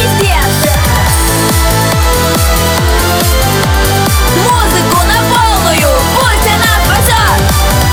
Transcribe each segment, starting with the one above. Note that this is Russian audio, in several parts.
пиздец. Музыку на полную, пусть она спасет.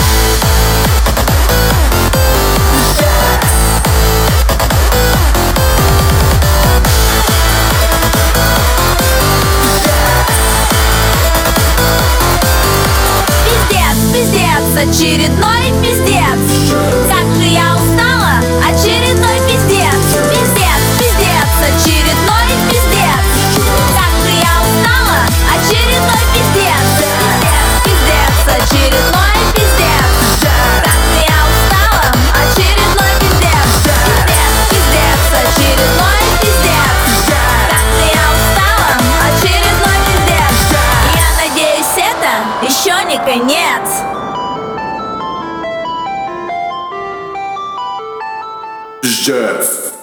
Пиздец, пиздец, очередной пиздец. Как же я устала, очередной пиздец. Пиздец, пиздец, очередной пиздец. Как же я устала, очередной пиздец. Пиздец, пиздец, очередной пиздец. Как же я устала, очередной пиздец. Пиздец, пиздец, очередной пиздец. Как же я устала, очередной пиздец. Я надеюсь, это еще не конец. Пиздец.